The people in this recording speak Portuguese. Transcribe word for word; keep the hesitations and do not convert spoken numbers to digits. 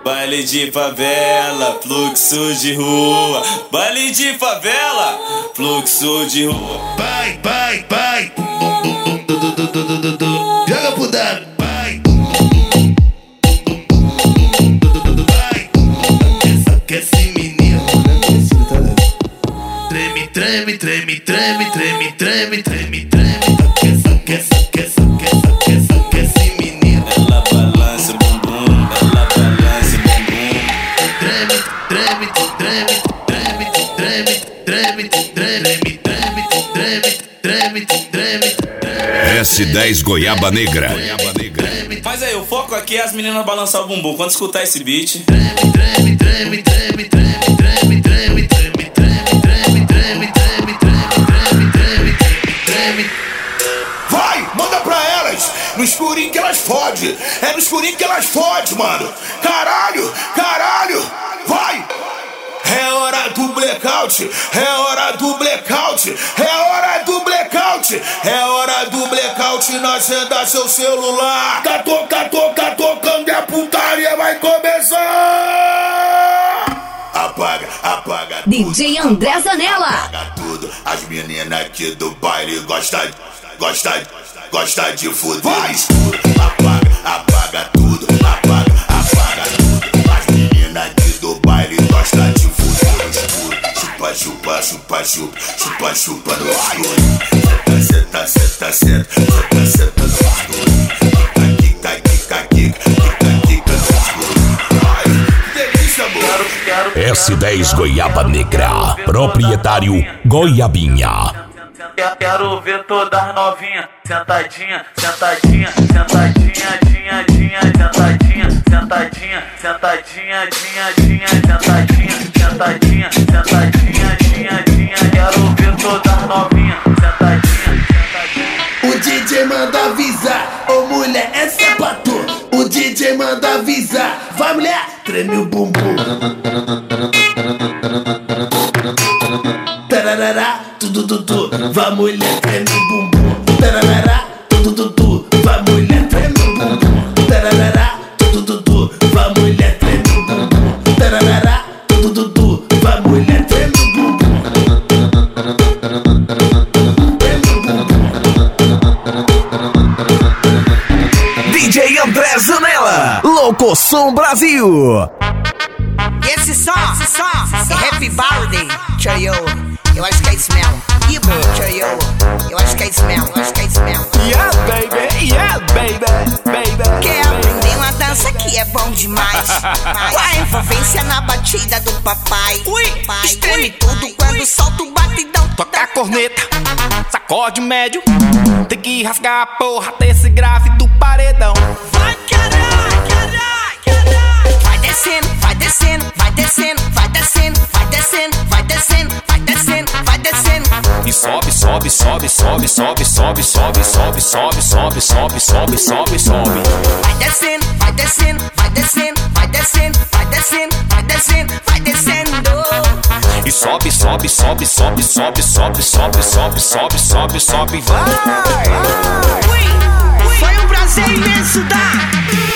baile de favela, fluxo de rua. Baile de favela, fluxo de rua. Vai, vai, vai. Joga pro dado. Vai. Vai. Aquece, menino. Treme, treme, treme, treme, treme, treme, treme, treme. Aquece, aquece, aquece, aquece, aquece, aquece, menino. Ela balança o bumbum, ela balança o bumbum. Treme, treme, treme, treme, treme, treme, treme, treme, treme, treme, treme, treme. S dez Goiaba Negra. Mas aí, o foco aqui é as meninas balançar o bumbum. Quando escutar esse beat, Treme, treme, treme, treme, treme, treme, treme, treme, treme, treme, treme, treme, treme, treme, treme. Vai, manda pra elas, no escurinho que elas fodem. É no escurinho que elas fodem, mano. Caralho, caralho, vai. É hora do blackout, é hora do blackout, é hora do blackout, é hora do blackout na acenda seu celular. Tá tocando, tá tocando e a putaria vai começar. Apaga, apaga tudo. D J André Zanella. Apaga tudo, as meninas aqui do baile gostam, gostam, gostam de fuder. Vai, escuro, apaga, apaga tudo, apaga, apaga tudo. As meninas aqui do baile gostam de fuder. Chupa, chupa, chupa, chupa, chupa, chupa no escuro. Senta, senta, senta, senta, senta no escuro. Quica, quica, quica, quica, quica no escuro. Ai, que delícia, amor. S dez Goiaba Negra. Proprietário Goiabinha. Quero ver todas novinhas, sentadinha, sentadinha, sentadinha, dinha, dinha, sentadinha, sentadinha, sentadinha, dinha, dinha, sentadinha, sentadinha, sentadinha, dinha, dinha. Quero ver todas novinhas, sentadinha, sentadinha. O D J manda avisar, ô mulher, essa é pra tu. O D J manda avisar, vai mulher, treme o bumbum. Tararará, tudo, tudo, vai mulher, treme o bumbum. Tararará, tudo, tudo, vai mulher, treme o bumbum. Tararará, tudo, tudo, vai mulher, treme o bumbum. Tararará, tudo, tudo, vai mulher, treme o bumbum. Treme o bumbum. D J André Zanella. Locoção Brasil. E esse som, esse som, é Happy Birthday, Choyo. Eu acho que é isso mesmo. E bro, Choyo. Eu acho que é isso mesmo, eu acho que é isso mesmo. yeah baby, yeah baby, baby. Quer aprender uma dança que é bom demais. Com a envolvência na batida do papai. Ui, pai, treme ui, tudo ui, quando solta o batidão. Toca a corneta, sacode médio. Tem que rasgar a porra desse grave do paredão. Vai caralho, caralho, caralho. Vai descendo, vai descendo, vai descendo, vai descendo, vai descendo, vai descendo, vai descendo, vai descendo. E sobe, sobe, sobe, sobe, sobe, sobe, sobe, sobe, sobe, sobe, sobe, sobe, sobe, sobe. Vai descendo, vai descendo, vai descendo, vai descendo, vai descendo, vai descendo, vai descendo. E sobe, sobe, sobe, sobe, sobe, sobe, sobe, sobe, sobe, sobe, sobe, vai. Ui, foi um prazer imenso dar